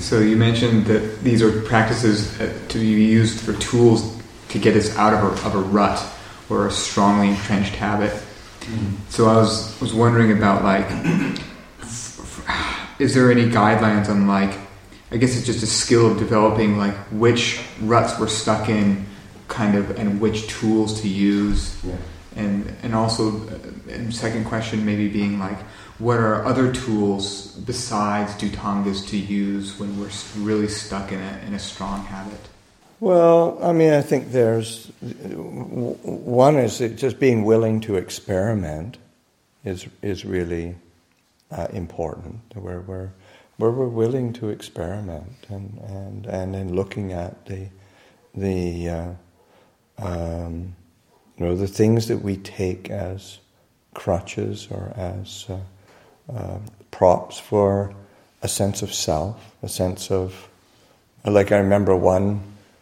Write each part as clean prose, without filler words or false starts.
So you mentioned that these are practices to be used for tools to get us out of a rut or a strongly entrenched habit. Mm-hmm. So I was wondering about, like, is there any guidelines on, like, I guess it's just a skill of developing, like, which ruts we're stuck in, kind of, and which tools to use. Yeah. And also, second question maybe being, like, what are other tools besides Dhutangas to use when we're really stuck in a strong habit? Well, I mean, I think there's one is just being willing to experiment is really important. Where we're willing to experiment and in looking at the things that we take as crutches or as props for a sense of self, a sense of, like, I remember one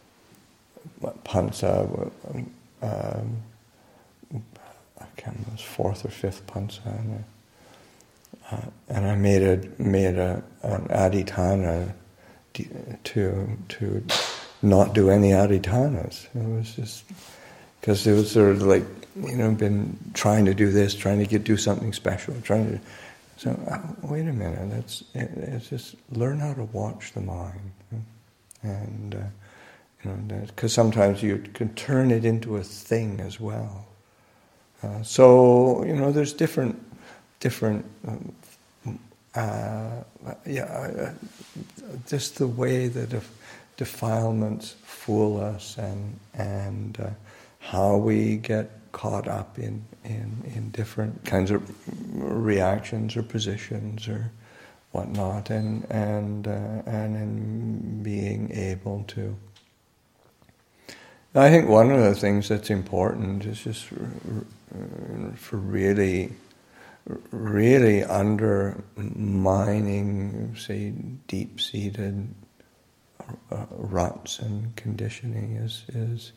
pansa, I can't remember, it was fourth or fifth pansa, and I made an adhitthana to not do any adhitthanas. It was just because it was sort of like, been trying to do this, trying to do something special, So wait a minute. It's just learn how to watch the mind, and because sometimes you can turn it into a thing as well. So there's different. Just the way that defilements fool us, and how we get caught up in different kinds of reactions or positions or whatnot, and in being able to. I think one of the things that's important is just for really undermining, say, deep-seated ruts and conditioning is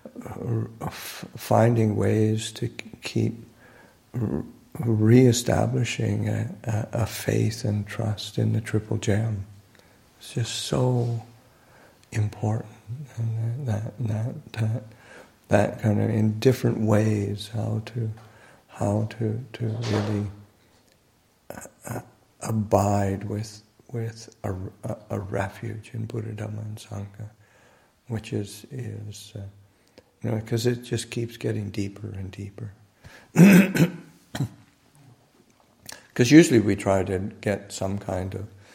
finding ways to keep re-establishing a faith and trust in the Triple Gem. It's just so important, and that kind of, in different ways, how to really abide with a refuge in Buddha, Dhamma, and Sangha, which is because it just keeps getting deeper and deeper. Because usually we try to get some kind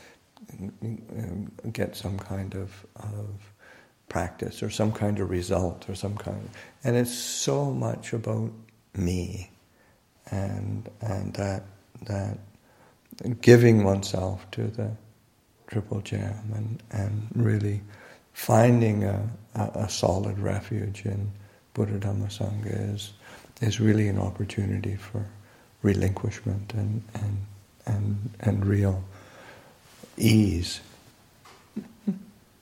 of practice or some kind of result or and it's so much about me, and that giving oneself to the Triple Gem and really finding a solid refuge in Buddha, Dhamma, Sangha is really an opportunity for relinquishment and real ease.